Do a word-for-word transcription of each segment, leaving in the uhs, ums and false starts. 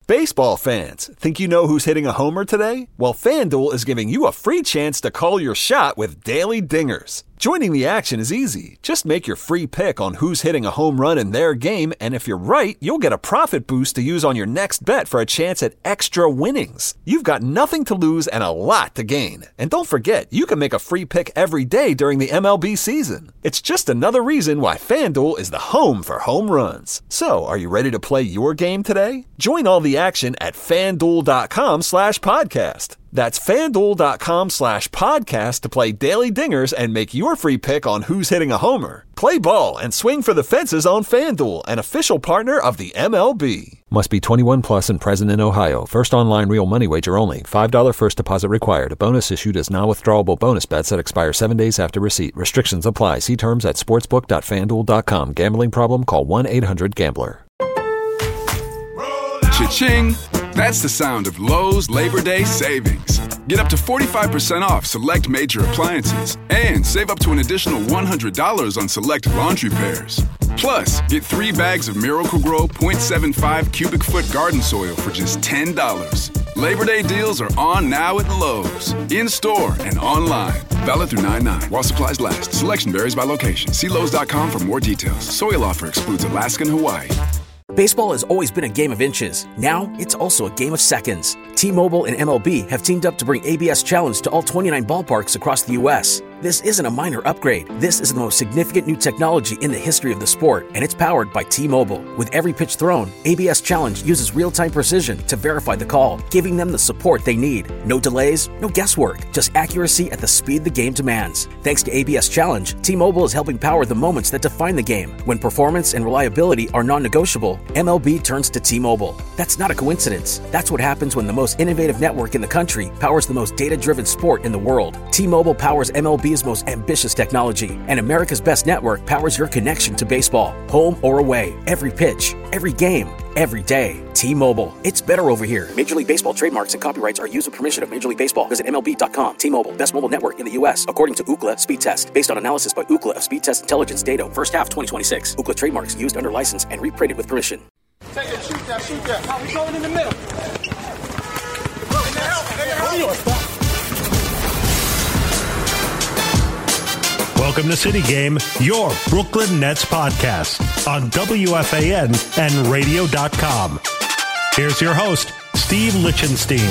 Baseball fans, think you know who's hitting a homer today? Well, FanDuel is giving you a free chance to call your shot with Daily Dingers. Joining the action is easy. Just make your free pick on who's hitting a home run in their game, and if you're right, you'll get a profit boost to use on your next bet for a chance at extra winnings. You've got nothing to lose and a lot to gain. And don't forget, you can make a free pick every day during the M L B season. It's just another reason why FanDuel is the home for home runs. So, are you ready to play your game today? Join all the action at FanDuel.com slash podcast. That's FanDuel.com slash podcast to play Daily Dingers and make your free pick on who's hitting a homer. Play ball and swing for the fences on FanDuel, an official partner of the M L B. Must be twenty-one plus and present in Ohio. First online real money wager only. five dollars first deposit required. A bonus issued as non-withdrawable bonus bets that expire seven days after receipt. Restrictions apply. See terms at sportsbook dot fan duel dot com. Gambling problem? Call one eight hundred gambler. Cha-ching! That's the sound of Lowe's Labor Day savings. Get up to forty-five percent off select major appliances and save up to an additional one hundred dollars on select laundry pairs. Plus, get three bags of Miracle-Gro point seven five cubic foot garden soil for just ten dollars. Labor Day deals are on now at Lowe's, in-store and online. Valid through nine nine while supplies last. Selection varies by location. See Lowe's dot com for more details. Soil offer excludes Alaska and Hawaii. Baseball has always been a game of inches. Now, it's also a game of seconds. T-Mobile and M L B have teamed up to bring A B S Challenge to all twenty-nine ballparks across the U S This isn't a minor upgrade. This is the most significant new technology in the history of the sport, and it's powered by T-Mobile. With every pitch thrown, A B S Challenge uses real-time precision to verify the call, giving them the support they need. No delays, no guesswork, just accuracy at the speed the game demands. Thanks to A B S Challenge, T-Mobile is helping power the moments that define the game. When performance and reliability are non-negotiable, M L B turns to T-Mobile. That's not a coincidence. That's what happens when the most innovative network in the country powers the most data-driven sport in the world. T-Mobile powers M L B's most ambitious technology, and America's best network powers your connection to baseball, home or away. Every pitch, every game, every day. T-Mobile. It's better over here. Major League Baseball trademarks and copyrights are used with permission of Major League Baseball. Visit M L B dot com. T-Mobile. Best mobile network in the U S according to Ookla Speed Test. Based on analysis by Ookla of Speed Test Intelligence data. First half twenty twenty-six. Ookla trademarks used under license and reprinted with permission. Take it, shoot that, shoot that. How we going in the middle? In the help, in the help. Welcome to City Game, your Brooklyn Nets podcast on W F A N and radio dot com. Here's your host, Steve Lichtenstein.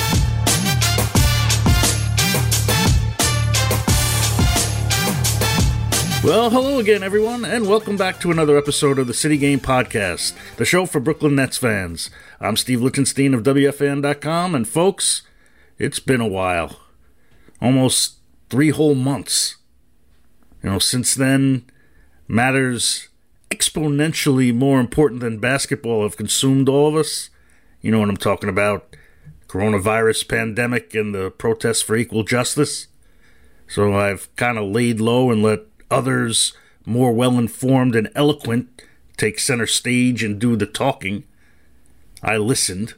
Well, hello again, everyone, and welcome back to another episode of the City Game Podcast, the show for Brooklyn Nets fans. I'm Steve Lichtenstein of W F A N dot com, and folks, it's been a while. Almost three whole months. You know, since then, matters exponentially more important than basketball have consumed all of us. You know what I'm talking about. Coronavirus pandemic and the protests for equal justice. So I've kind of laid low and let others more well-informed and eloquent take center stage and do the talking. I listened.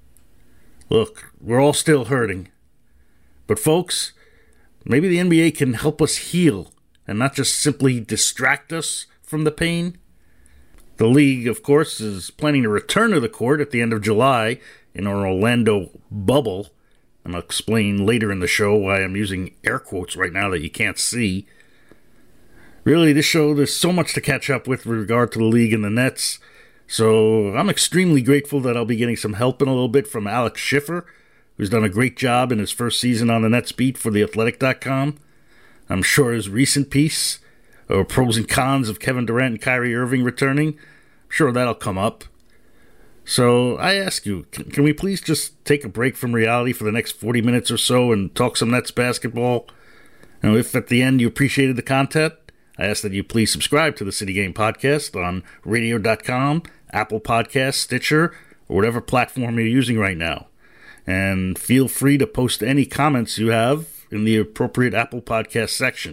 Look, we're all still hurting. But folks, maybe the N B A can help us heal and not just simply distract us from the pain. The league, of course, is planning to return to the court at the end of July in our Orlando bubble. And I'll explain later in the show why I'm using air quotes right now that you can't see. Really, this show, there's so much to catch up with with regard to the league and the Nets. So I'm extremely grateful that I'll be getting some help in a little bit from Alex Schiffer, who's done a great job in his first season on the Nets beat for the athletic dot com. I'm sure his recent piece, or pros and cons of Kevin Durant and Kyrie Irving returning, I'm sure that'll come up. So I ask you, can, can we please just take a break from reality for the next forty minutes or so and talk some Nets basketball? And if at the end you appreciated the content, I ask that you please subscribe to the City Game Podcast on radio dot com, Apple Podcasts, Stitcher, or whatever platform you're using right now. And feel free to post any comments you have in the appropriate Apple Podcast section.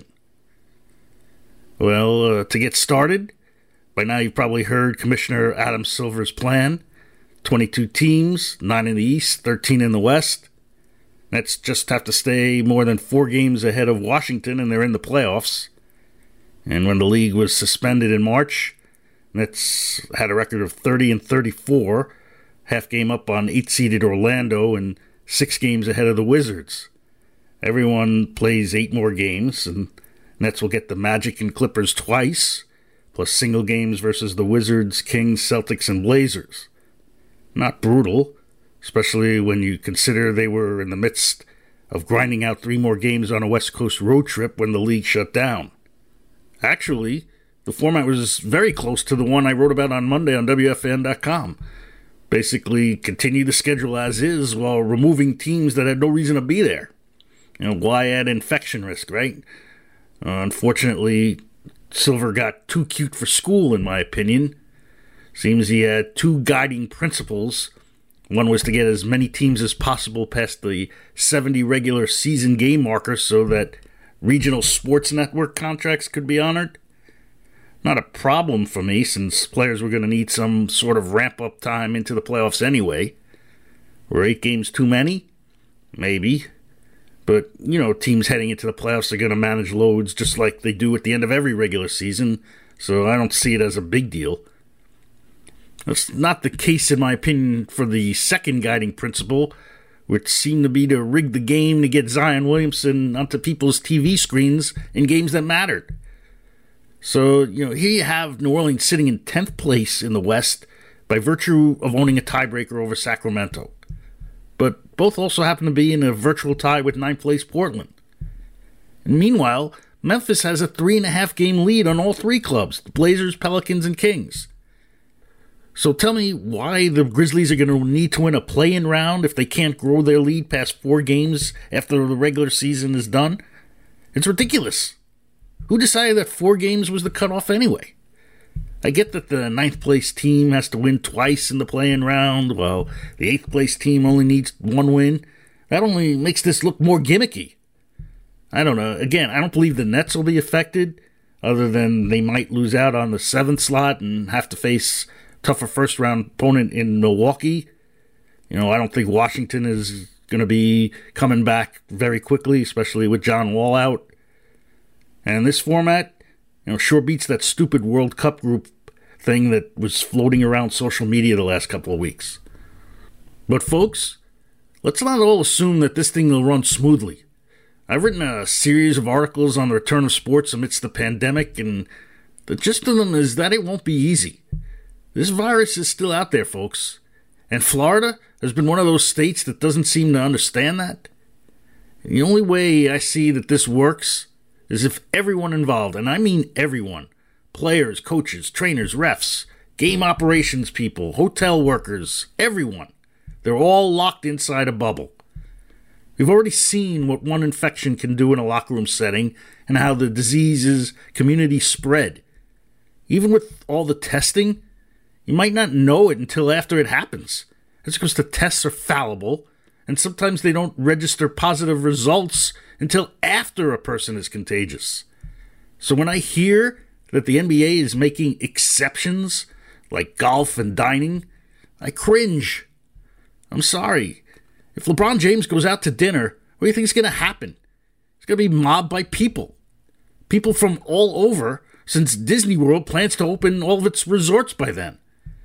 Well, uh, to get started, by now you've probably heard Commissioner Adam Silver's plan. twenty-two teams, nine in the East, thirteen in the West. Nets just have to stay more than four games ahead of Washington, and they're in the playoffs. And when the league was suspended in March, Nets had a record of thirty and thirty-four, half game up on eight-seeded Orlando and six games ahead of the Wizards. Everyone plays eight more games, and Nets will get the Magic and Clippers twice, plus single games versus the Wizards, Kings, Celtics, and Blazers. Not brutal, especially when you consider they were in the midst of grinding out three more games on a West Coast road trip when the league shut down. Actually, the format was very close to the one I wrote about on Monday on W F A N dot com. Basically, continue the schedule as is while removing teams that had no reason to be there. You know, why add infection risk, right? Uh, unfortunately, Silver got too cute for school, in my opinion. Seems he had two guiding principles. One was to get as many teams as possible past the seventy regular season game marker so that regional sports network contracts could be honored. Not a problem for me, since players were going to need some sort of ramp-up time into the playoffs anyway. Were eight games too many? Maybe. But, you know, teams heading into the playoffs are going to manage loads just like they do at the end of every regular season, so I don't see it as a big deal. That's not the case, in my opinion, for the second guiding principle, which seemed to be to rig the game to get Zion Williamson onto people's T V screens in games that mattered. So, you know, here you have New Orleans sitting in tenth place in the West by virtue of owning a tiebreaker over Sacramento. But both also happen to be in a virtual tie with ninth place Portland. And meanwhile, Memphis has a three and a half game lead on all three clubs, the Blazers, Pelicans, and Kings. So tell me why the Grizzlies are going to need to win a play-in round if they can't grow their lead past four games after the regular season is done? It's ridiculous. Who decided that four games was the cutoff anyway? I get that the ninth place team has to win twice in the play-in round, while the eighth place team only needs one win. That only makes this look more gimmicky. I don't know. Again, I don't believe the Nets will be affected, other than they might lose out on the seventh slot and have to face tougher first-round opponent in Milwaukee. You know, I don't think Washington is going to be coming back very quickly, especially with John Wall out. And this format, you know, sure beats that stupid World Cup group thing that was floating around social media the last couple of weeks. But folks, let's not all assume that this thing will run smoothly. I've written a series of articles on the return of sports amidst the pandemic, and the gist of them is that it won't be easy. This virus is still out there, folks. And Florida has been one of those states that doesn't seem to understand that. And the only way I see that this works is if everyone involved, and I mean everyone, players, coaches, trainers, refs, game operations people, hotel workers, everyone, they're all locked inside a bubble. We've already seen what one infection can do in a locker room setting and how the disease is community spread. Even with all the testing, you might not know it until after it happens. That's because the tests are fallible, and sometimes they don't register positive results until after a person is contagious. So when I hear that the N B A is making exceptions, like golf and dining, I cringe. I'm sorry. If LeBron James goes out to dinner, what do you think is going to happen? He's going to be mobbed by people. People from all over, since Disney World plans to open all of its resorts by then.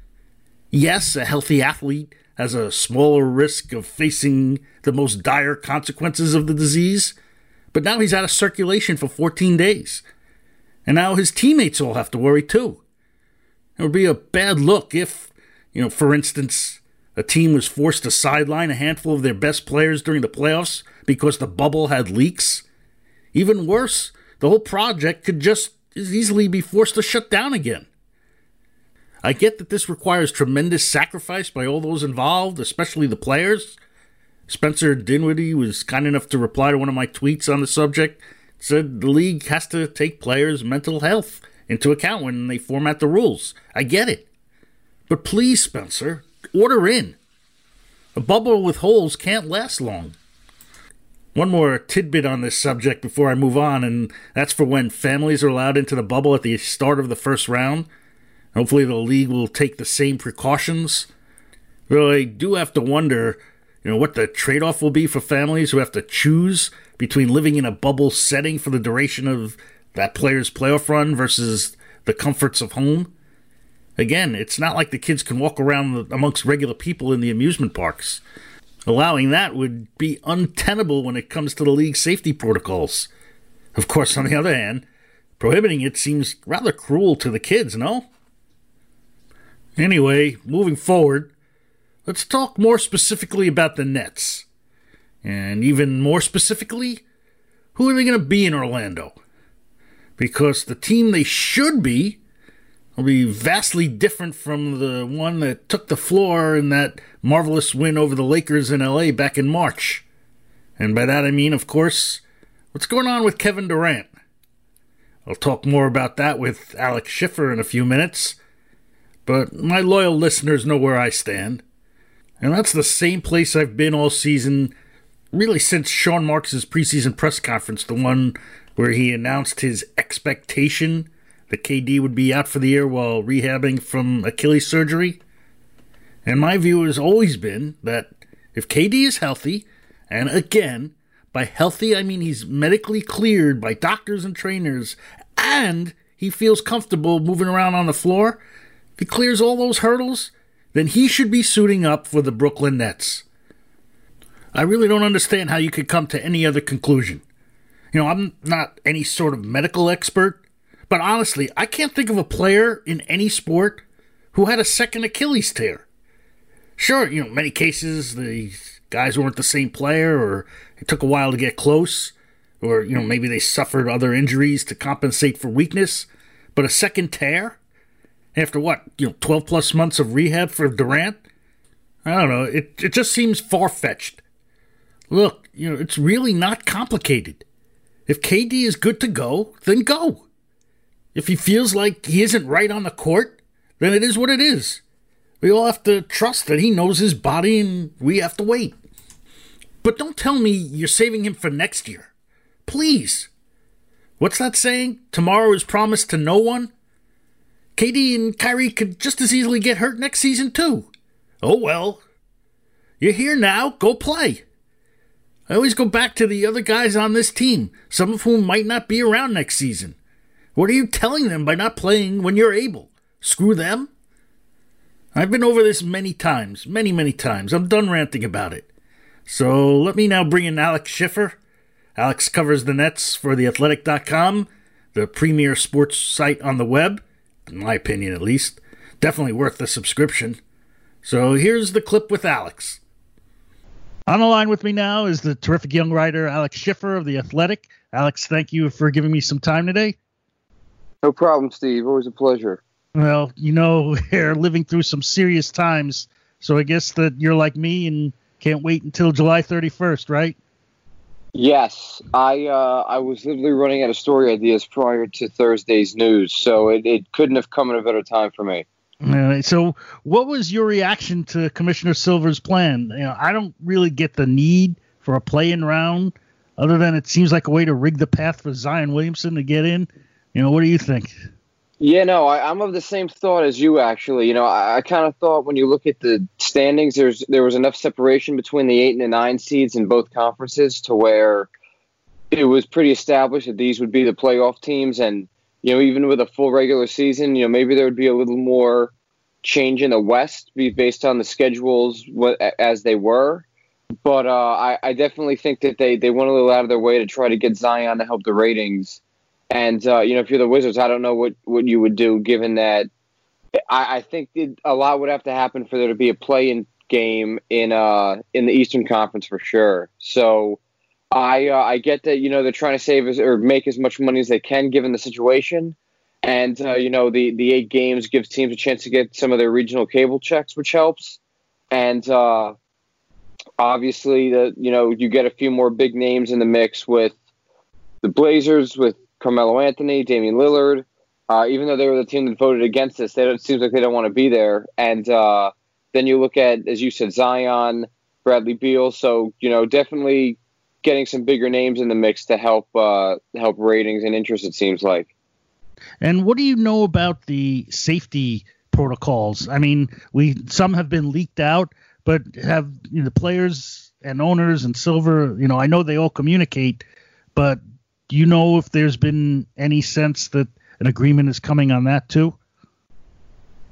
Yes, a healthy athlete has a smaller risk of facing the most dire consequences of the disease, but now he's out of circulation for fourteen days. And now his teammates all have to worry too. It would be a bad look if, you know, for instance, a team was forced to sideline a handful of their best players during the playoffs because the bubble had leaks. Even worse, the whole project could just as easily be forced to shut down again. I get that this requires tremendous sacrifice by all those involved, especially the players. Spencer Dinwiddie was kind enough to reply to one of my tweets on the subject, said the league has to take players' mental health into account when they format the rules. I get it. But please, Spencer, order in. A bubble with holes can't last long. One more tidbit on this subject before I move on, and that's for when families are allowed into the bubble at the start of the first round. Hopefully the league will take the same precautions. Though I do have to wonder, you know, what the trade-off will be for families who have to choose between living in a bubble setting for the duration of that player's playoff run versus the comforts of home. Again, it's not like the kids can walk around amongst regular people in the amusement parks. Allowing that would be untenable when it comes to the league's safety protocols. Of course, on the other hand, prohibiting it seems rather cruel to the kids, no? Anyway, moving forward, let's talk more specifically about the Nets. And even more specifically, who are they going to be in Orlando? Because the team they should be will be vastly different from the one that took the floor in that marvelous win over the Lakers in L A back in March. And by that I mean, of course, what's going on with Kevin Durant? I'll talk more about that with Alex Schiffer in a few minutes, but my loyal listeners know where I stand. And that's the same place I've been all season, really since Sean Marks' preseason press conference, the one where he announced his expectation that K D would be out for the year while rehabbing from Achilles surgery. And my view has always been that if K D is healthy, and again, by healthy I mean he's medically cleared by doctors and trainers, and he feels comfortable moving around on the floor, if he clears all those hurdles, then he should be suiting up for the Brooklyn Nets. I really don't understand how you could come to any other conclusion. You know, I'm not any sort of medical expert, but honestly, I can't think of a player in any sport who had a second Achilles tear. Sure, you know, in many cases, the guys weren't the same player, or it took a while to get close, or, you know, maybe they suffered other injuries to compensate for weakness. But a second tear? After what, you know, twelve plus months of rehab for Durant? I don't know, it, it just seems far-fetched. Look, you know, it's really not complicated. If K D is good to go, then go. If he feels like he isn't right on the court, then it is what it is. We all have to trust that he knows his body and we have to wait. But don't tell me you're saving him for next year. Please. What's that saying? Tomorrow is promised to no one? K D and Kyrie could just as easily get hurt next season too. Oh well. You're here now, go play. I always go back to the other guys on this team, some of whom might not be around next season. What are you telling them by not playing when you're able? Screw them? I've been over this many times, many, many times. I'm done ranting about it. So let me now bring in Alex Schiffer. Alex covers the Nets for the athletic dot com, the premier sports site on the web, in my opinion at least. Definitely worth the subscription. So here's the clip with Alex. On the line with me now is the terrific young writer Alex Schiffer of The Athletic. Alex, thank you for giving me some time today. No problem, Steve. Always a pleasure. Well, you know, we're living through some serious times, so I guess that you're like me and can't wait until July thirty-first, right? Yes. I uh, I was literally running out of story ideas prior to Thursday's news, so it, it couldn't have come at a better time for me. Uh, so what was your reaction to Commissioner Silver's plan? You know, I don't really get the need for a play-in round, other than it seems like a way to rig the path for Zion Williamson to get in. You know, what do you think? Yeah, no, I, I'm of the same thought as you, actually. You know, I, I kind of thought when you look at the standings, there's there was enough separation between the eight and the nine seeds in both conferences to where it was pretty established that these would be the playoff teams. And, you know, even with a full regular season, you know, maybe there would be a little more change in the West based on the schedules as they were. But uh, I, I definitely think that they, they went a little out of their way to try to get Zion to help the ratings. And, uh, you know, if you're the Wizards, I don't know what, what you would do, given that I, I think it, a lot would have to happen for there to be a play-in game in uh, in the Eastern Conference for sure. So I uh, I get that, you know, they're trying to save as, or make as much money as they can given the situation. And, uh, you know, the, the eight games gives teams a chance to get some of their regional cable checks, which helps. And uh, obviously, the you know, you get a few more big names in the mix with the Blazers, with Carmelo Anthony, Damian Lillard. Uh, even though they were the team that voted against this, they don't, it seems like they don't want to be there. And uh, then you look at, as you said, Zion, Bradley Beal. So, you know, definitely getting some bigger names in the mix to help uh, help ratings and interest, it seems like. And what do you know about the safety protocols? I mean, we some have been leaked out, but have you know, the players and owners and Silver, you know, I know they all communicate, but do you know if there's been any sense that an agreement is coming on that too?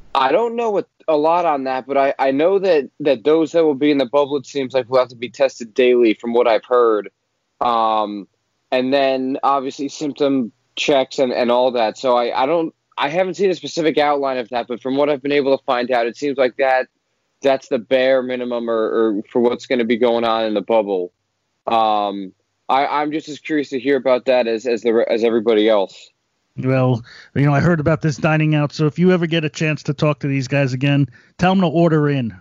I don't know what, a lot on that, but I, I know that, that those that will be in the bubble, it seems like will have to be tested daily from what I've heard. Um, and then obviously symptom checks and, and all that. So I, I don't, I haven't seen a specific outline of that, but from what I've been able to find out, it seems like that that's the bare minimum or, or for what's going to be going on in the bubble. Um, I, I'm just as curious to hear about that as, as the, as everybody else. Well, you know, I heard about this dining out, so if you ever get a chance to talk to these guys again, tell them to order in.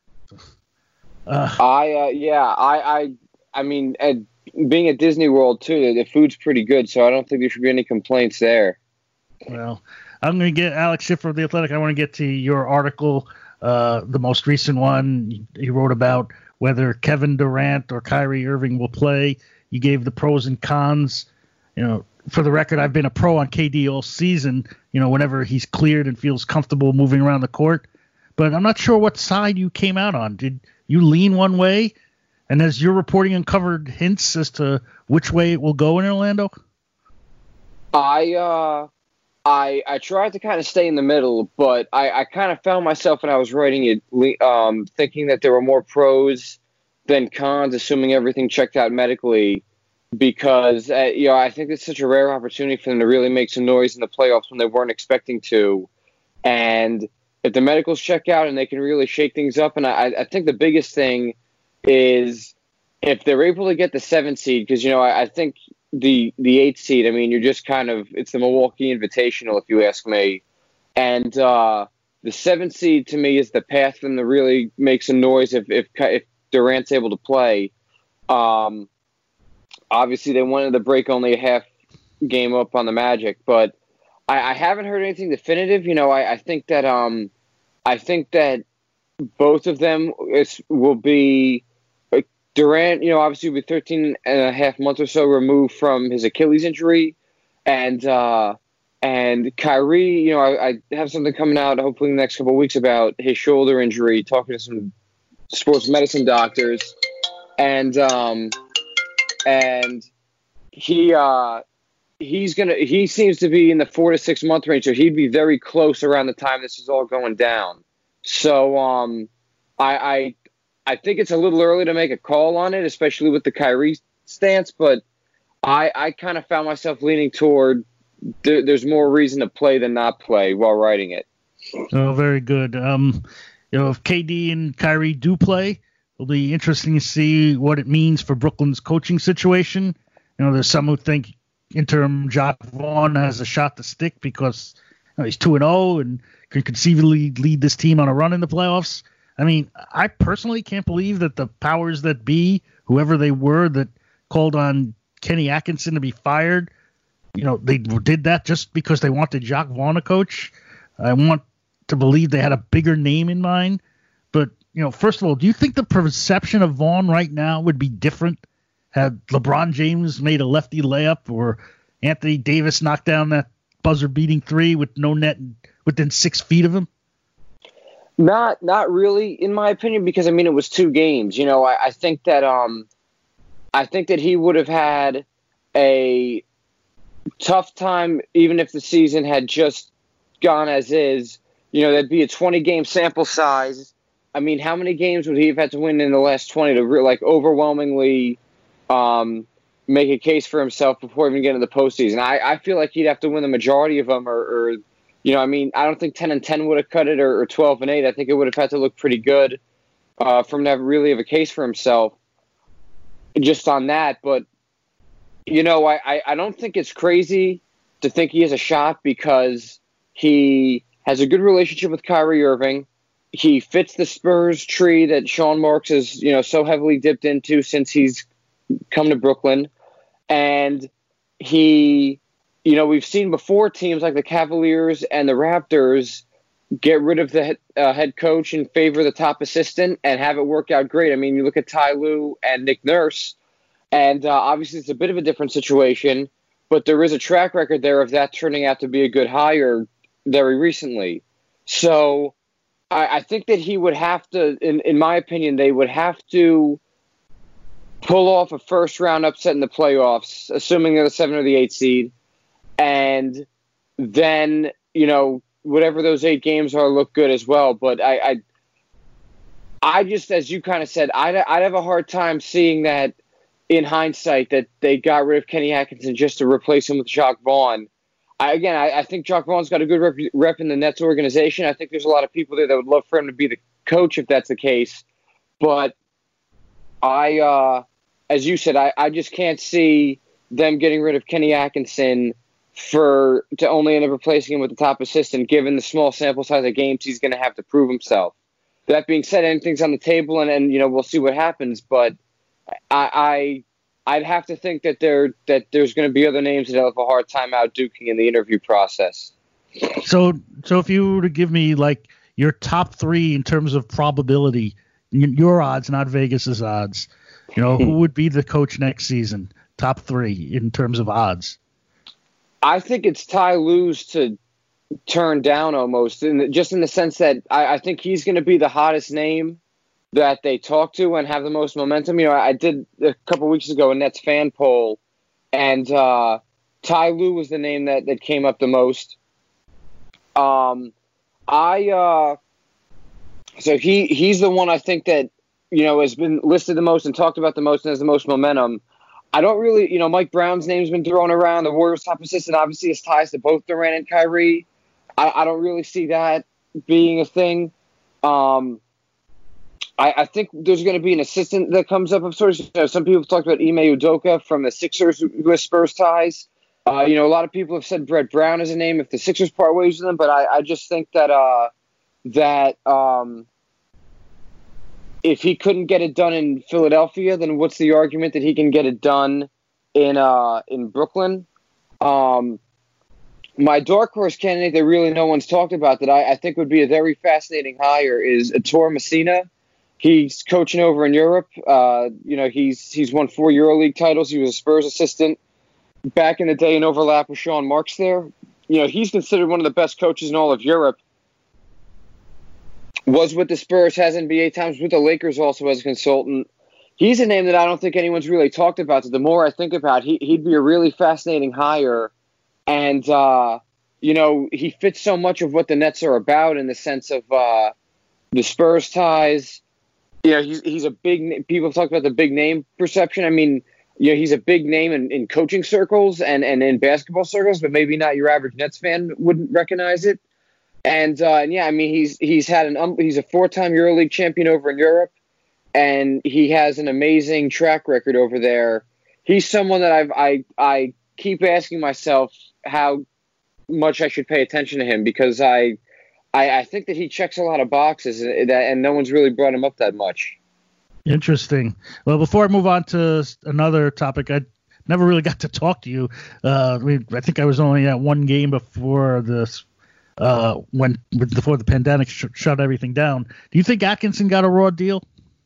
Uh, I, uh, yeah, I, I, I mean, at, being at Disney World too, the, the food's pretty good, so I don't think there should be any complaints there. Well, I'm going to get Alex Schiffer of The Athletic. I want to get to your article, uh, the most recent one you wrote about whether Kevin Durant or Kyrie Irving will play. You gave the pros and cons. You know, for the record, I've been a pro on K D all season, you know, whenever he's cleared and feels comfortable moving around the court. But I'm not sure what side you came out on. Did you lean one way? And has your reporting uncovered hints as to which way it will go in Orlando? I uh, I I tried to kind of stay in the middle, but I, I kind of found myself when I was writing it um, thinking that there were more pros than cons, assuming everything checked out medically. Because, uh, you know, I think it's such a rare opportunity for them to really make some noise in the playoffs when they weren't expecting to. And if the medicals check out and they can really shake things up, and I, I think the biggest thing is if they're able to get the seventh seed, because, you know, I, I think the the eighth seed, I mean, you're just kind of, it's the Milwaukee Invitational, if you ask me. And uh, the seventh seed, to me, is the path for them to really make some noise if, if, if Durant's able to play. Um Obviously, they wanted to break only a half game up on the Magic, but I, I haven't heard anything definitive. You know, I, I think that um, I think that both of them is, will be like Durant. You know, obviously, will be thirteen and a half months or so removed from his Achilles injury, and uh, and Kyrie. You know, I, I have something coming out hopefully in the next couple of weeks about his shoulder injury. Talking to some sports medicine doctors, and. Um, And he uh, he's gonna he seems to be in the four to six month range, so he'd be very close around the time this is all going down. So um, I, I I think it's a little early to make a call on it, especially with the Kyrie stance. But I I kind of found myself leaning toward there, there's more reason to play than not play while writing it. Oh, very good. Um, you know, if K D and Kyrie do play, it'll be interesting to see what it means for Brooklyn's coaching situation. You know, there's some who think interim Jacques Vaughn has a shot to stick because you know, he's two and oh and can conceivably lead this team on a run in the playoffs. I mean, I personally can't believe that the powers that be, whoever they were that called on Kenny Atkinson to be fired, you know, they did that just because they wanted Jacques Vaughn to coach. I want to believe they had a bigger name in mind. But, you know, first of all, do you think the perception of Vaughn right now would be different had LeBron James made a lefty layup or Anthony Davis knocked down that buzzer-beating three with no net within six feet of him? Not not really, in my opinion, because, I mean, it was two games. You know, I, I think that um, I think that he would have had a tough time even if the season had just gone as is. You know, there'd be a twenty-game sample size. I mean, how many games would he have had to win in the last twenty to re- like overwhelmingly um, make a case for himself before even getting to the postseason? I, I feel like he'd have to win the majority of them, or, or you know, I mean, I don't think ten and ten would have cut it, or, or twelve and eight. I think it would have had to look pretty good uh, for him to have really have a case for himself just on that. But you know, I, I, I don't think it's crazy to think he has a shot because he has a good relationship with Kyrie Irving. He fits the Spurs tree that Sean Marks has, you know, so heavily dipped into since he's come to Brooklyn. And he, you know, we've seen before teams like the Cavaliers and the Raptors get rid of the uh, head coach in favor of the top assistant and have it work out great. I mean, you look at Ty Lue and Nick Nurse, and uh, obviously it's a bit of a different situation, but there is a track record there of that turning out to be a good hire very recently. So I, I think that he would have to, in, in my opinion, they would have to pull off a first-round upset in the playoffs, assuming they're the seven or the eight seed, and then, you know, whatever those eight games are look good as well. But I, I, I just, as you kind of said, I'd, I'd have a hard time seeing that in hindsight that they got rid of Kenny Atkinson just to replace him with Jacques Vaughn. I, again, I, I think Jacques Vaughn's got a good rep, rep in the Nets organization. I think there's a lot of people there that would love for him to be the coach if that's the case. But I, uh, as you said, I, I just can't see them getting rid of Kenny Atkinson for to only end up replacing him with the top assistant, given the small sample size of games he's going to have to prove himself. That being said, anything's on the table, and, and you know we'll see what happens. But I, I I'd have to think that there that there's going to be other names that have a hard time out duking in the interview process. So, so if you were to give me like your top three in terms of probability, your odds, not Vegas's odds, you know, who would be the coach next season? Top three in terms of odds. I think it's Ty Lue's to turn down almost, in the, just in the sense that I, I think he's going to be the hottest name that they talk to and have the most momentum. You know, I did a couple weeks ago a Nets fan poll, and uh, Ty Lue was the name that, that came up the most. Um, I uh, so he he's the one I think that you know has been listed the most and talked about the most and has the most momentum. I don't really, you know, Mike Brown's name's been thrown around. The Warriors' top assistant obviously has ties to both Durant and Kyrie. I, I don't really see that being a thing. Um, I, I think there's going to be an assistant that comes up of sorts. You know, some people have talked about Ime Udoka from the Sixers who has Spurs ties. Uh, you know, a lot of people have said Brett Brown is a name if the Sixers part ways with them, but I, I just think that uh, that um, if he couldn't get it done in Philadelphia, then what's the argument that he can get it done in uh, in Brooklyn? Um, my dark horse candidate that really no one's talked about that I, I think would be a very fascinating hire is Ettore Messina. He's coaching over in Europe. Uh, you know, he's he's won four EuroLeague titles. He was a Spurs assistant back in the day in overlap with Sean Marks there. You know, he's considered one of the best coaches in all of Europe. Was with the Spurs, has N B A times, with the Lakers also as a consultant. He's a name that I don't think anyone's really talked about. So the more I think about it, he, he'd be a really fascinating hire. And, uh, you know, he fits so much of what the Nets are about in the sense of uh, the Spurs ties. You know, he's he's a big – people talk about the big name perception. I mean, you know, he's a big name in, in coaching circles and, and in basketball circles, but maybe not your average Nets fan wouldn't recognize it. And, uh, and yeah, I mean, he's he's had an um, he's a four-time EuroLeague champion over in Europe, and he has an amazing track record over there. He's someone that I've I I keep asking myself how much I should pay attention to him because I I, I think that he checks a lot of boxes and, and no one's really brought him up that much. Interesting. Well, before I move on to another topic, I never really got to talk to you. Uh, we, I think I was only at one game before this. Uh, when before the pandemic sh- shut everything down. Do you think Atkinson got a raw deal?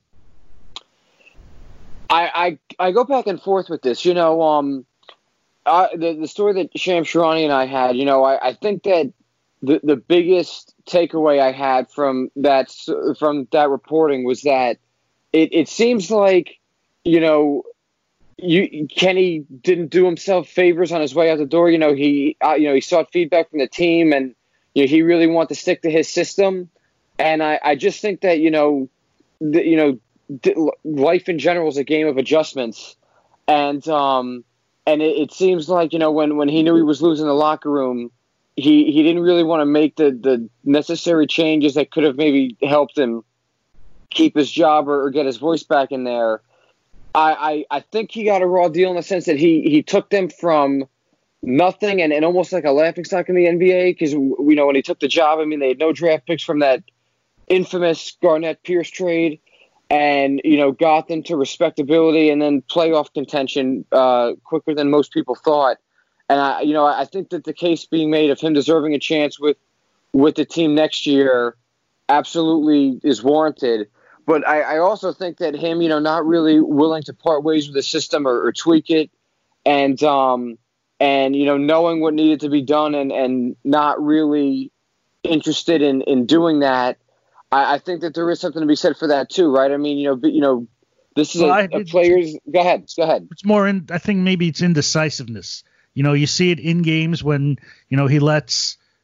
I I, I go back and forth with this. You know, um, uh, the the story that Shams Charania and I had. You know, I, I think that the the biggest takeaway I had from that from that reporting was that it it seems like you know. You, Kenny didn't do himself favors on his way out the door. You know, he uh, you know he sought feedback from the team and. You know, he really wanted to stick to his system, and I, I just think that you know, the, you know, d- life in general is a game of adjustments, and um, and it, it seems like you know when, when he knew he was losing the locker room, he, he didn't really want to make the, the necessary changes that could have maybe helped him keep his job or, or get his voice back in there. I, I, I think he got a raw deal in the sense that he he took them from nothing and, and almost like a laughingstock in the N B A because, you know, when he took the job, I mean, they had no draft picks from that infamous Garnett-Pierce trade and, you know, got them to respectability and then playoff contention uh, quicker than most people thought. And, I, you know, I think that the case being made of him deserving a chance with, with the team next year absolutely is warranted. But I, I also think that him, you know, not really willing to part ways with the system or, or tweak it and, um, And, you know, knowing what needed to be done and, and not really interested in, in doing that, I, I think that there is something to be said for that, too, right? I mean, you know, but, you know, this is well, a, a player's – go ahead. Go ahead. It's more in – I think maybe it's indecisiveness. You know, you see it in games when, you know, he lets,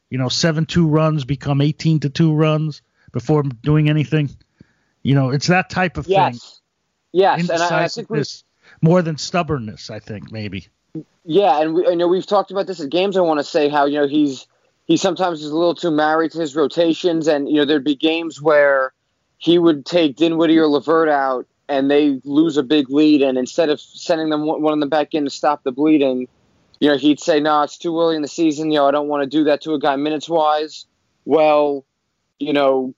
you know, seven two runs become eighteen to two runs before doing anything. You know, it's that type of yes. thing. Yes, and I, I think we more than stubbornness, I think, maybe. Yeah, and we, you know, we've talked about this at games. I want to say how, you know, he's he sometimes is a little too married to his rotations, and, you know, there'd be games where he would take Dinwiddie or LeVert out, and they lose a big lead, and instead of sending them one of them back in to stop the bleeding, you know, he'd say, no, it's too early in the season. You know, I don't want to do that to a guy minutes-wise. Well, you know,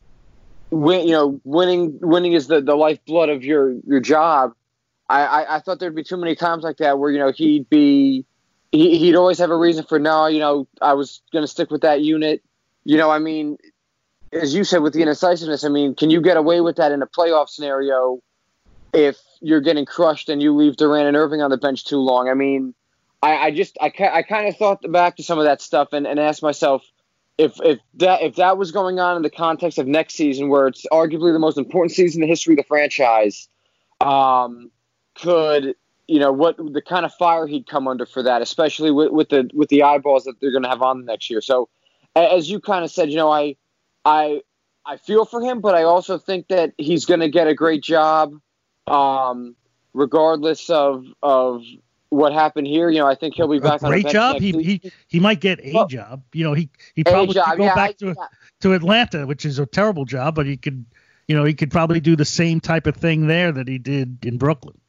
win, you know, winning winning is the, the lifeblood of your, your job. I, I, I thought there'd be too many times like that where, you know, he'd be he, he'd always have a reason for, no, you know, I was going to stick with that unit. You know, I mean, as you said, with the indecisiveness, I mean, can you get away with that in a playoff scenario if you're getting crushed and you leave Durant and Irving on the bench too long? I mean, I, I just I, I kind of thought back to some of that stuff and, and asked myself, if if that if that was going on in the context of next season, where it's arguably the most important season in the history of the franchise, um, could you know what the kind of fire he'd come under for that, especially with, with the with the eyeballs that they're going to have on the next year. So, as you kind of said, you know, I I I feel for him, but I also think that he's going to get a great job, um, regardless of of. what happened here. You know, I think he'll be back a on great the bench job. next He, week. he he might get a well, job. You know, he he probably job, could go yeah, back I, to yeah. to Atlanta, which is a terrible job, but he could, you know, he could probably do the same type of thing there that he did in Brooklyn.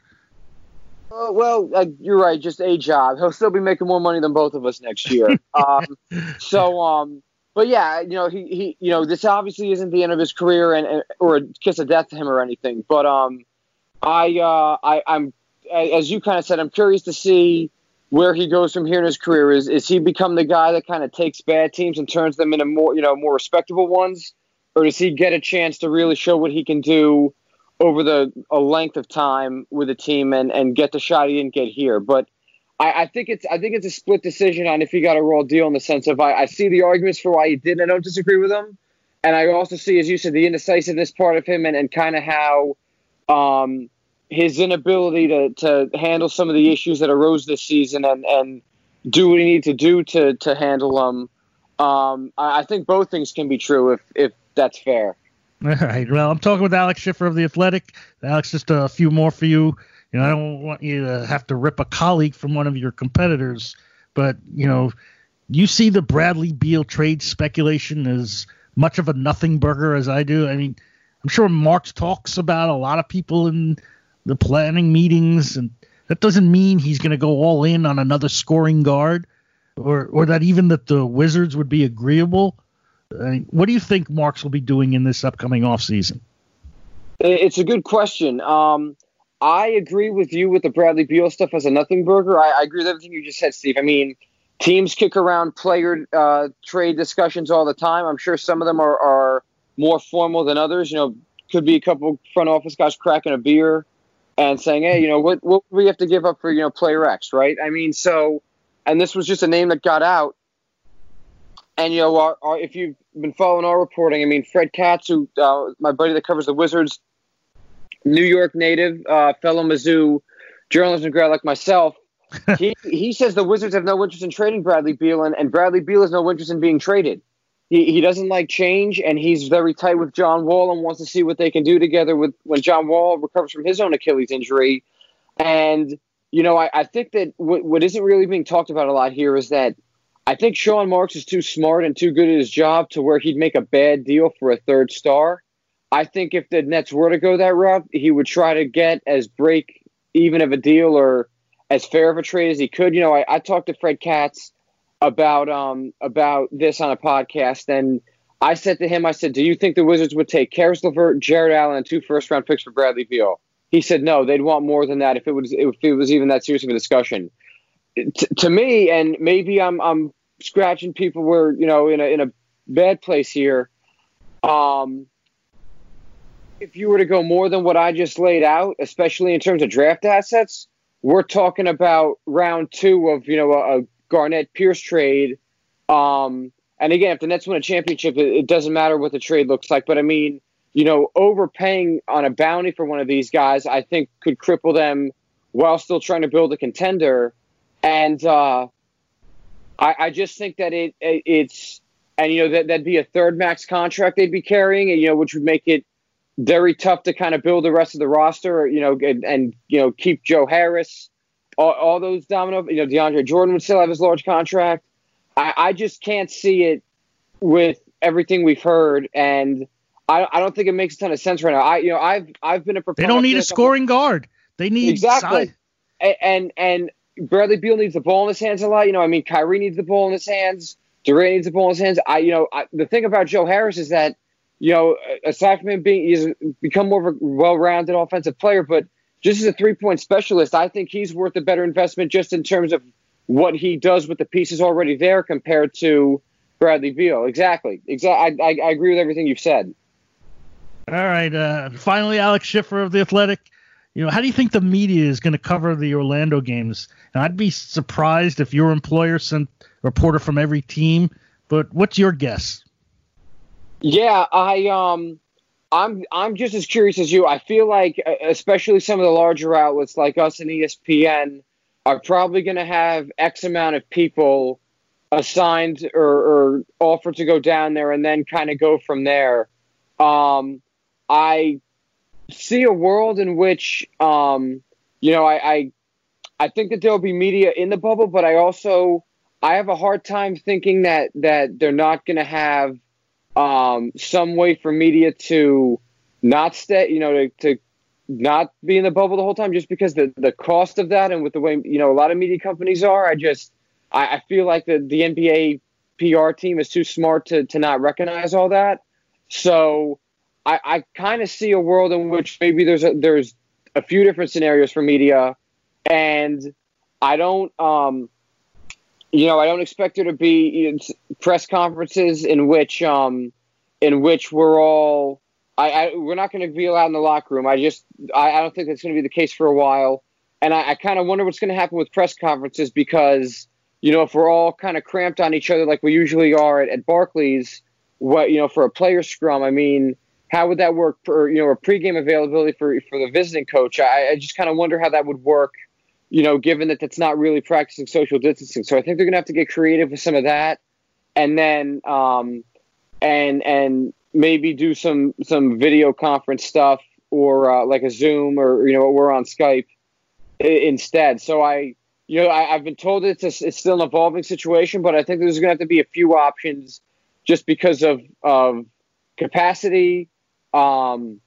Uh, well, uh, you're right. Just a job. He'll still be making more money than both of us next year. um, so, um, but yeah, you know, he he, you know, this obviously isn't the end of his career and, and or a kiss of death to him or anything. But um, I uh, I I'm as you kind of said, I'm curious to see where he goes from here in his career. Is is he become the guy that kind of takes bad teams and turns them into more, you know, more respectable ones, or does he get a chance to really show what he can do over the a length of time with a team and, and get the shot he didn't get here? But I, I think it's I think it's a split decision on if he got a raw deal, in the sense of I, I see the arguments for why he didn't. I don't disagree with him, and I also see, as you said, the indecisiveness part of him and, and kind of how um. his inability to, to handle some of the issues that arose this season and, and do what he needs to do to, to handle them. Um, I, I think both things can be true if, if that's fair. All right. Well, I'm talking with Alex Schiffer of The Athletic. Alex, just a few more for you. You know, I don't want you to have to rip a colleague from one of your competitors, but, you know, you see the Bradley Beal trade speculation as much of a nothing burger as I do. I mean, I'm sure Marks talks about a lot of people in the planning meetings, and that doesn't mean he's going to go all in on another scoring guard, or or that even that the Wizards would be agreeable. I mean, what do you think Marks will be doing in this upcoming offseason? It's a good question. Um, I agree with you with the Bradley Beal stuff as a nothing burger. I, I agree with everything you just said, Steve. I mean, teams kick around player uh, trade discussions all the time. I'm sure some of them are, are more formal than others. You know, could be a couple front office guys cracking a beer and saying, hey, you know, what what we have to give up for, you know, player X, right? I mean, so, and this was just a name that got out. And, you know, our, our, if you've been following our reporting, I mean, Fred Katz, who, uh, my buddy that covers the Wizards, New York native, uh, fellow Mizzou journalism grad like myself, he he says the Wizards have no interest in trading Bradley Beal, and, and Bradley Beal has no interest in being traded. He he doesn't like change, and he's very tight with John Wall and wants to see what they can do together with when John Wall recovers from his own Achilles injury. And, you know, I, I think that what, what isn't really being talked about a lot here is that I think Sean Marks is too smart and too good at his job to where he'd make a bad deal for a third star. I think if the Nets were to go that route, he would try to get as break even of a deal or as fair of a trade as he could. You know, I, I talked to Fred Katz about um about this on a podcast, and I said to him, I said, do you think the Wizards would take Karis LeVert, Jared Allen, and two first round picks for Bradley Beal? He said no, they'd want more than that if it was if it was even that serious of a discussion. T- to me, and maybe I'm I'm scratching people where, you know, in a in a bad place here. Um, if you were to go more than what I just laid out, especially in terms of draft assets, we're talking about round two of, you know, a, a Garnett Pierce trade. Um, and again, if the Nets win a championship, it, it doesn't matter what the trade looks like. But I mean, you know, overpaying on a bounty for one of these guys, I think could cripple them while still trying to build a contender. And uh, I, I just think that it, it it's and you know that that'd be a third max contract they'd be carrying, and you know which would make it very tough to kind of build the rest of the roster, you know, and, and you know keep Joe Harris, all, all those domino. You know, DeAndre Jordan would still have his large contract. I, I just can't see it with everything we've heard, and I, I don't think it makes a ton of sense right now. I you know I've I've been a proponent. They don't need a scoring guard. They need exactly, side. and, and and Bradley Beal needs the ball in his hands a lot. You know, I mean, Kyrie needs the ball in his hands. Durant needs the ball in his hands. I, you know, I, the thing about Joe Harris is that, you know, aside from him being, he's become more of a well-rounded offensive player, but just as a three-point specialist, I think he's worth a better investment just in terms of what he does with the pieces already there compared to Bradley Beal. Exactly. Exactly. I, I, I agree with everything you've said. All right. Uh, finally, Alex Schiffer of The Athletic. You know, how do you think the media is going to cover the Orlando games? And I'd be surprised if your employer sent a reporter from every team, but what's your guess? Yeah, I um, I'm I'm just as curious as you. I feel like, especially some of the larger outlets like us and E S P N, are probably going to have X amount of people assigned or, or offered to go down there, and then kind of go from there. Um, I. see a world in which, um, you know, I, I, I think that there'll be media in the bubble, but I also, I have a hard time thinking that, that they're not going to have, um, some way for media to not stay, you know, to, to not be in the bubble the whole time, just because the, the cost of that. And with the way, you know, a lot of media companies are, I just, I, I feel like the, the N B A P R team is too smart to, to not recognize all that. So, I, I kind of see a world in which maybe there's a, there's a few different scenarios for media, and I don't, um, you know, I don't expect there to be you know, press conferences in which, um, in which we're all, I, I we're not going to be allowed in the locker room. I just, I, I don't think that's going to be the case for a while, and I, I kind of wonder what's going to happen with press conferences because, you know, if we're all kind of cramped on each other like we usually are at, at Barclays, what you know, for a player scrum, I mean. How would that work for, you know, a pregame availability for for the visiting coach? I, I just kind of wonder how that would work, you know, given that that's not really practicing social distancing. So I think they're going to have to get creative with some of that, and then um, and and maybe do some some video conference stuff or uh, like a Zoom or you know we're on Skype instead. So I, you know, I, I've been told it's a, it's still an evolving situation, but I think there's going to have to be a few options just because of of capacity. Um,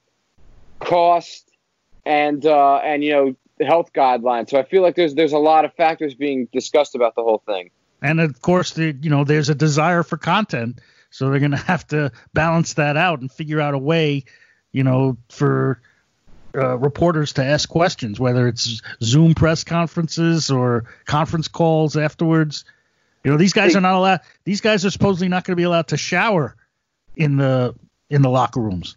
cost and uh, and you know health guidelines. So I feel like there's there's a lot of factors being discussed about the whole thing. And of course, the, you know, there's a desire for content, so they're going to have to balance that out and figure out a way, you know, for uh, reporters to ask questions, whether it's Zoom press conferences or conference calls afterwards. You know, these guys are not allowed. These guys are supposedly not going to be allowed to shower in the in the locker rooms.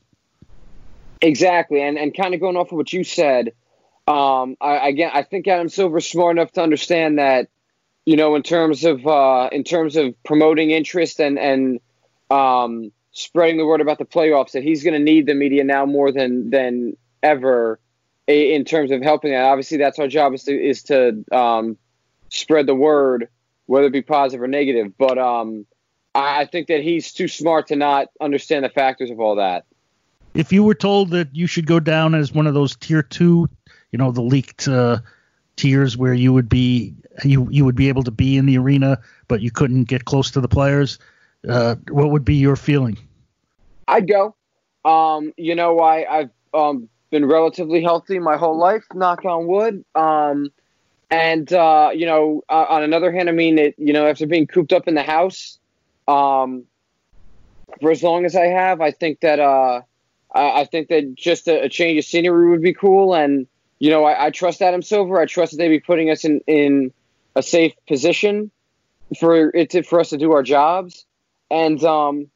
Exactly, and and kind of going off of what you said, um, I, again, I think Adam Silver's smart enough to understand that, you know, in terms of uh, in terms of promoting interest and and um, spreading the word about the playoffs, that he's going to need the media now more than than ever in terms of helping that. Obviously, that's our job is to is to um, spread the word, whether it be positive or negative. But um, I, I think that he's too smart to not understand the factors of all that. If you were told that you should go down as one of those tier two, you know, the leaked uh, tiers where you would be you you would be able to be in the arena, but you couldn't get close to the players, uh, what would be your feeling? I'd go. Um, you know, I, I've um, been relatively healthy my whole life, knock on wood. Um, and, uh, you know, uh, on another hand, I mean, it, you know, after being cooped up in the house um, for as long as I have, I think that uh, I, I think that just a, a change of scenery would be cool. And, you know, I, I trust Adam Silver. I trust that they'd be putting us in, in a safe position for it to, for us to do our jobs. And, um,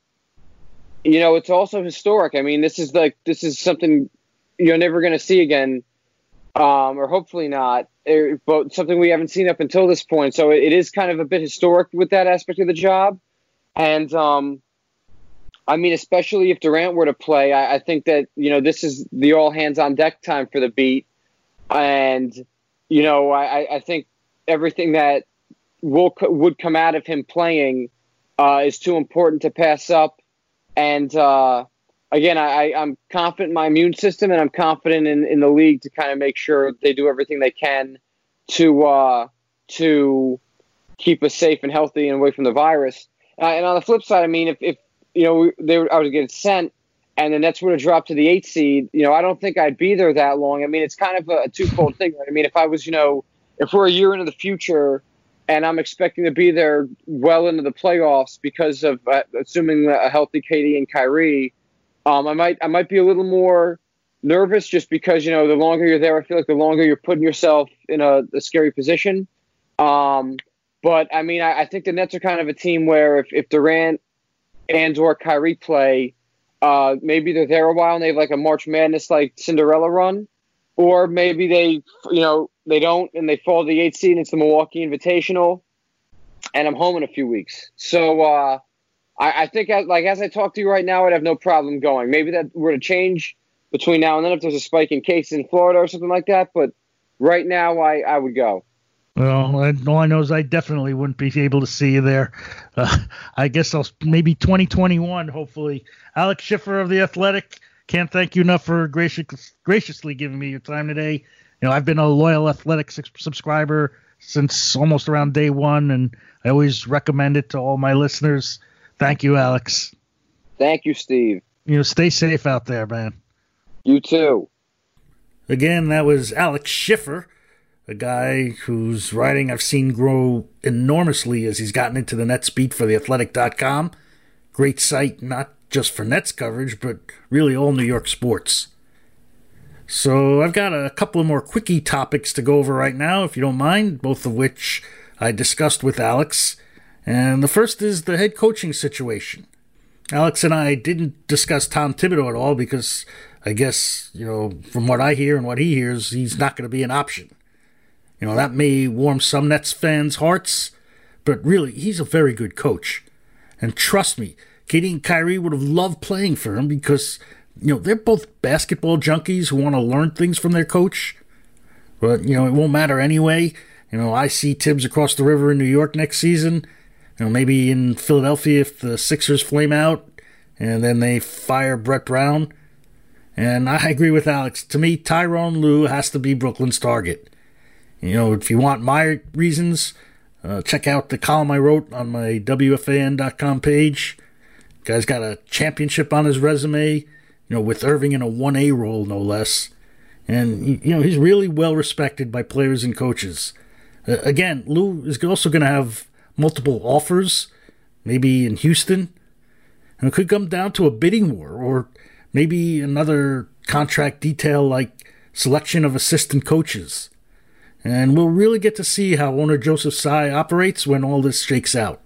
you know, it's also historic. I mean, this is like this is something you're never going to see again, um, or hopefully not, but something we haven't seen up until this point. So it, it is kind of a bit historic with that aspect of the job. And, um, I mean, especially if Durant were to play, I, I think that, you know, this is the all hands on deck time for the beat. And, you know, I, I think everything that will would come out of him playing uh, is too important to pass up. And uh, again, I, I'm confident in my immune system, and I'm confident in, in the league to kind of make sure they do everything they can to uh, to keep us safe and healthy and away from the virus. Uh, and on the flip side, I mean, if, if you know they were, I was getting sent, and the Nets would have dropped to the eighth seed, you know, I don't think I'd be there that long. I mean, it's kind of a, a twofold thing. Right? I mean, if I was, you know, if we're a year into the future and I'm expecting to be there well into the playoffs because of uh, assuming a healthy K D and Kyrie, um, I might I might be a little more nervous just because, you know, the longer you're there, I feel like the longer you're putting yourself in a, a scary position. Um, but, I mean, I, I think the Nets are kind of a team where if, if Durant and or Kyrie play, uh, maybe they're there a while and they have like a March Madness like Cinderella run. Or maybe they, you know, they don't and they fall to the eighth seed and it's the Milwaukee Invitational and I'm home in a few weeks. So uh, I, I think, as, like, as I talk to you right now, I'd have no problem going. Maybe that were to change between now and then if there's a spike in cases in Florida or something like that. But right now, I, I would go. Well, I, all I know is I definitely wouldn't be able to see you there. Uh, I guess I'll maybe twenty twenty-one, hopefully. Alex Schiffer of The Athletic, can't thank you enough for gracious, graciously giving me your time today. You know, I've been a loyal Athletic subscriber since almost around day one, and I always recommend it to all my listeners. Thank you, Alex. Thank you, Steve. You know, stay safe out there, man. You too. Again, that was Alex Schiffer, a guy whose writing I've seen grow enormously as he's gotten into the Nets beat for the athletic dot com. Great site, not just for Nets coverage, but really all New York sports. So I've got a couple of more quickie topics to go over right now, if you don't mind, both of which I discussed with Alex. And the first is the head coaching situation. Alex and I didn't discuss Tom Thibodeau at all because I guess, you know, from what I hear and what he hears, he's not going to be an option. You know, that may warm some Nets fans' hearts, but really, he's a very good coach. And trust me, K D and Kyrie would have loved playing for him because, you know, they're both basketball junkies who want to learn things from their coach. But, you know, it won't matter anyway. You know, I see Tibbs across the river in New York next season. You know, maybe in Philadelphia if the Sixers flame out and then they fire Brett Brown. And I agree with Alex. To me, Tyronn Lue has to be Brooklyn's target. You know, if you want my reasons, uh, check out the column I wrote on my W F A N dot com page. Guy's got a championship on his resume, you know, with Irving in a one A role, no less. And, you know, he's really well respected by players and coaches. Uh, again, Lue is also going to have multiple offers, maybe in Houston. And it could come down to a bidding war or maybe another contract detail like selection of assistant coaches. And we'll really get to see how owner Joseph Tsai operates when all this shakes out.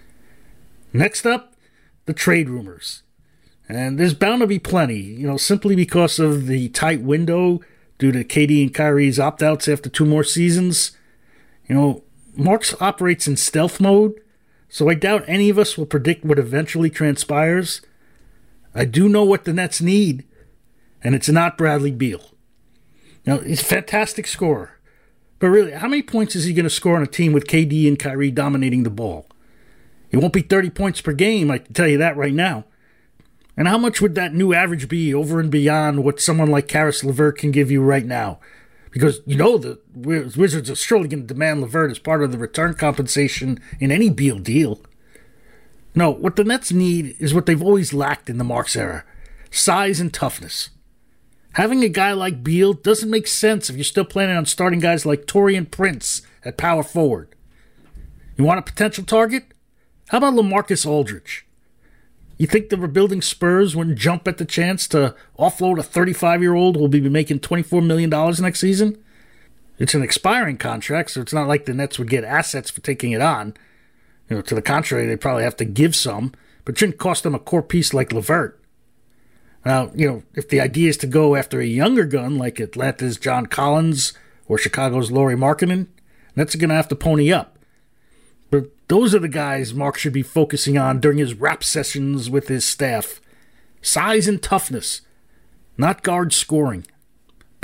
Next up, the trade rumors. And there's bound to be plenty, you know, simply because of the tight window due to K D and Kyrie's opt-outs after two more seasons. You know, Marks operates in stealth mode, so I doubt any of us will predict what eventually transpires. I do know what the Nets need, and it's not Bradley Beal. Now, he's a fantastic scorer. But really, how many points is he going to score on a team with K D and Kyrie dominating the ball? It won't be thirty points per game, I can tell you that right now. And how much would that new average be over and beyond what someone like Karis LeVert can give you right now? Because, you know, the Wizards are surely going to demand LeVert as part of the return compensation in any Beal deal. No, what the Nets need is what they've always lacked in the Marks era. Size and toughness. Having a guy like Beal doesn't make sense if you're still planning on starting guys like Taurean Prince at power forward. You want a potential target? How about LaMarcus Aldridge? You think the rebuilding Spurs wouldn't jump at the chance to offload a thirty-five-year-old who will be making twenty-four million dollars next season? It's an expiring contract, so it's not like the Nets would get assets for taking it on. You know, to the contrary, they'd probably have to give some, but it shouldn't cost them a core piece like LeVert. Now, you know, if the idea is to go after a younger gun like Atlanta's John Collins or Chicago's Lauri Markkanen, Nets are going to have to pony up. But those are the guys Mark should be focusing on during his rap sessions with his staff. Size and toughness, not guard scoring. But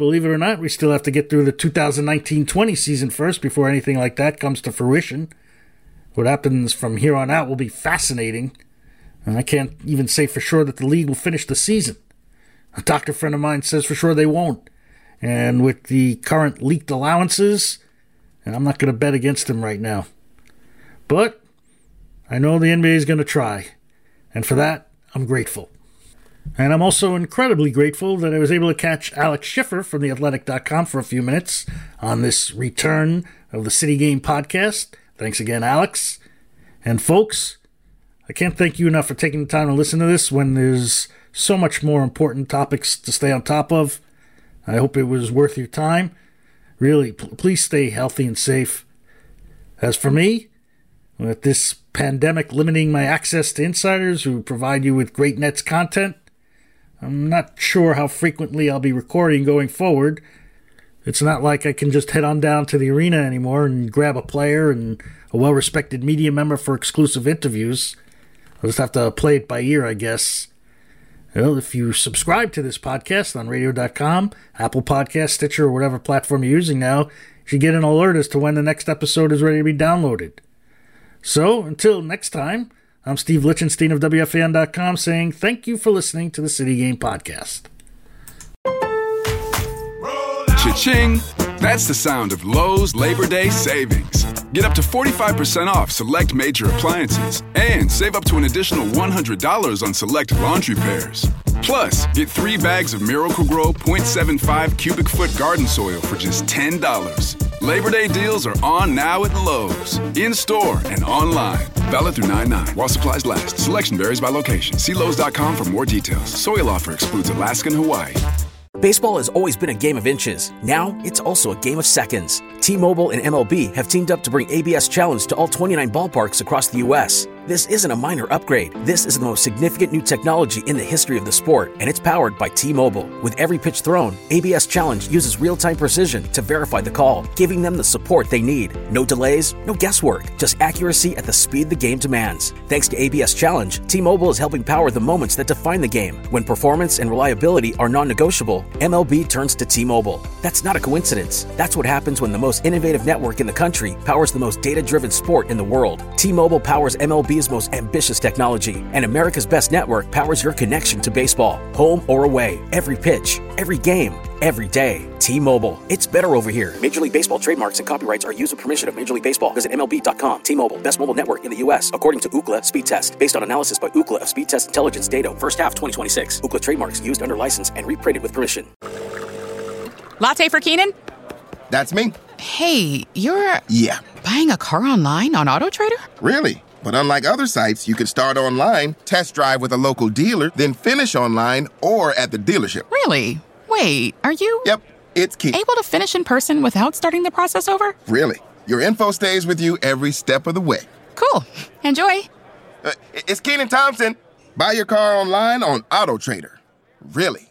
believe it or not, we still have to get through the two thousand nineteen twenty season first before anything like that comes to fruition. What happens from here on out will be fascinating. And I can't even say for sure that the league will finish the season. A doctor friend of mine says for sure they won't. And with the current leaked allowances, and I'm not going to bet against him right now. But I know the N B A is going to try. And for that, I'm grateful. And I'm also incredibly grateful that I was able to catch Alex Schiffer from the athletic dot com for a few minutes on this return of the City Game podcast. Thanks again, Alex. And folks, I can't thank you enough for taking the time to listen to this when there's so much more important topics to stay on top of. I hope it was worth your time. Really, p- please stay healthy and safe. As for me, with this pandemic limiting my access to insiders who provide you with great Nets content, I'm not sure how frequently I'll be recording going forward. It's not like I can just head on down to the arena anymore and grab a player and a well-respected media member for exclusive interviews. I'll just have to play it by ear, I guess. Well, if you subscribe to this podcast on radio dot com, Apple Podcasts, Stitcher, or whatever platform you're using now, you should get an alert as to when the next episode is ready to be downloaded. So, until next time, I'm Steve Lichtenstein of W F A N dot com saying thank you for listening to the City Game Podcast. Cha-ching! That's the sound of Lowe's Labor Day savings. Get up to forty-five percent off select major appliances and save up to an additional one hundred dollars on select laundry pairs. Plus, get three bags of Miracle-Gro point seven five cubic foot garden soil for just ten dollars. Labor Day deals are on now at Lowe's, in-store and online. Valid through nine nine while supplies last. Selection varies by location. See Lowe's dot com for more details. Soil offer excludes Alaska and Hawaii. Baseball has always been a game of inches. Now, it's also a game of seconds. T-Mobile and M L B have teamed up to bring A B S Challenge to all twenty-nine ballparks across the U S This isn't a minor upgrade. This is the most significant new technology in the history of the sport, and it's powered by T-Mobile. With every pitch thrown, A B S Challenge uses real-time precision to verify the call, giving them the support they need. No delays, no guesswork, just accuracy at the speed the game demands. Thanks to A B S Challenge, T-Mobile is helping power the moments that define the game. When performance and reliability are non-negotiable, M L B turns to T-Mobile. That's not a coincidence. That's what happens when the most innovative network in the country powers the most data-driven sport in the world. T-Mobile powers M L B's most ambitious technology, and America's best network powers your connection to baseball. Home or away, every pitch, every game, every day. T-Mobile. It's better over here. Major League Baseball trademarks and copyrights are used with permission of Major League Baseball. Visit M L B dot com. T-Mobile. Best mobile network in the U S according to Ookla Speed Test. Based on analysis by Ookla of Speed Test Intelligence data. First half twenty twenty-six. Ookla trademarks used under license and reprinted with permission. Latte for Keenan? That's me. Hey, you're... Yeah. Buying a car online on AutoTrader? Really? But unlike other sites, you can start online, test drive with a local dealer, then finish online or at the dealership. Really? Wait, are you... Yep, it's key. Able to finish in person without starting the process over? Really. Your info stays with you every step of the way. Cool. Enjoy. Uh, it's Keenan Thompson. Buy your car online on AutoTrader. Really.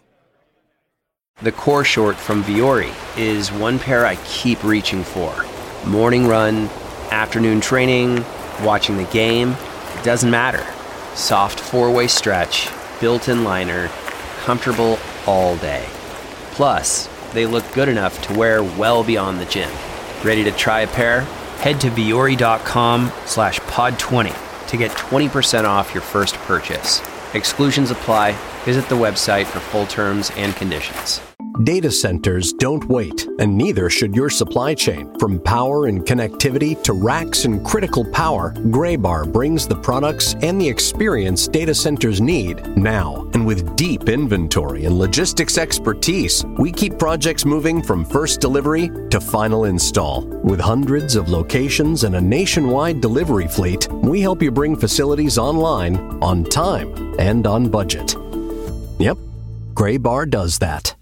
The core short from Vuori is one pair I keep reaching for. Morning run, afternoon training, watching the game, it doesn't matter. Soft four-way stretch, built-in liner, comfortable all day. Plus, they look good enough to wear well beyond the gym. Ready to try a pair? Head to Vuori dot com slash pod twenty to get twenty percent off your first purchase. Exclusions apply. Visit the website for full terms and conditions. Data centers don't wait, and neither should your supply chain. From power and connectivity to racks and critical power, Graybar brings the products and the experience data centers need now. And with deep inventory and logistics expertise, we keep projects moving from first delivery to final install. With hundreds of locations and a nationwide delivery fleet, we help you bring facilities online, on time, and on budget. Yep, Graybar does that.